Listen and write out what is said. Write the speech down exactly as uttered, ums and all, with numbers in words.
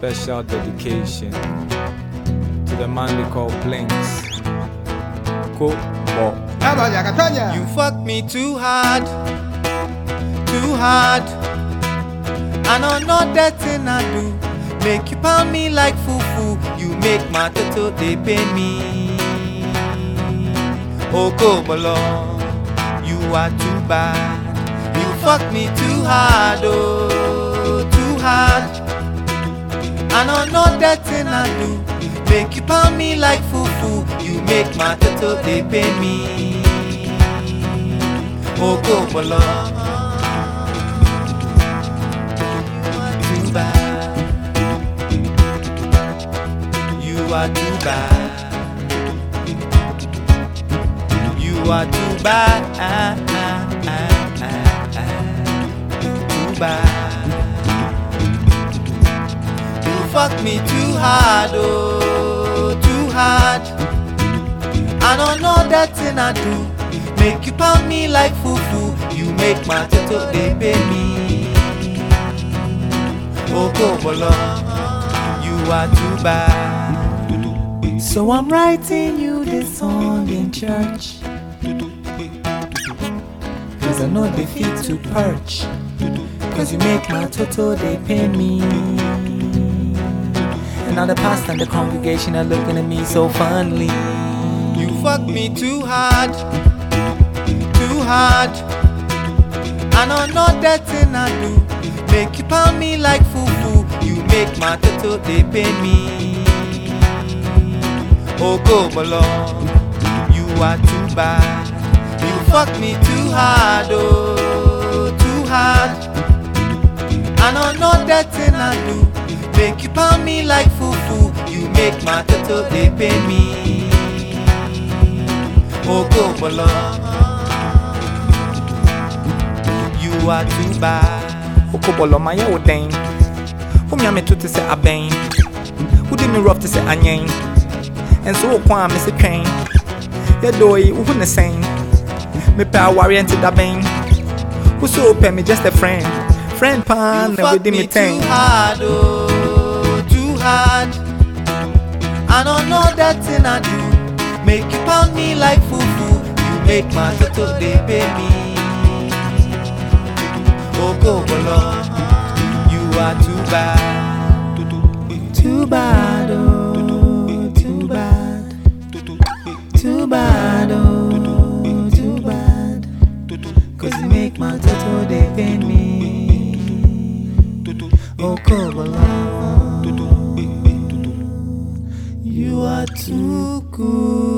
special dedication to the man they call Blinks. Cool. You fuck me too hard, too hard. I know not that thing I do. Make you pound me like fufu. You make my toto they pain me. Oh Kobolo, you are too bad. You fuck me too hard, oh too hard. I know not that thing I do. Make you pound me like fufu. You make my toto they pain me. Oh Kobolo, too bad. You are too bad. You are too bad. Too bad. You fuck me too hard, oh too hard. I don't know that thing I do. Make you pound me like fufu. You make my toto they pay me. Oh Kobolo, you are too bad. So I'm writing you this song in church, cause I know they fit to perch. Cause you make my toto they pay me. And now the pastor and the congregation are looking at me so fondly. You fuck me too hard, too hard. I know not that thing I do. Make you pound me like fufu. You make my toto they pay me. Oh Kobolo, you are too bad. You fuck me too hard, oh too hard. I know not that thing I do. Make you pound me like fufu. You make my toto they pay me. Oh Kobolo, you are too bad. Oh Kobolo, my old dame. Whom ya me to say a bane. Who did me rough to say a name. And so kwa me say train. Ya doy who the same. Me pa warrior da bane. Who so pay me just a friend. Friend pan and with me thing. Too hard, oh too hard. I don't know that thing I do. Make you pound me like fufu. You make my toto they pay me. Oh Kobolo, you are too bad. Too bad, oh too bad. Too bad, oh too bad. Cause you make my toto they pay me. Oh Kobolo, you are too good.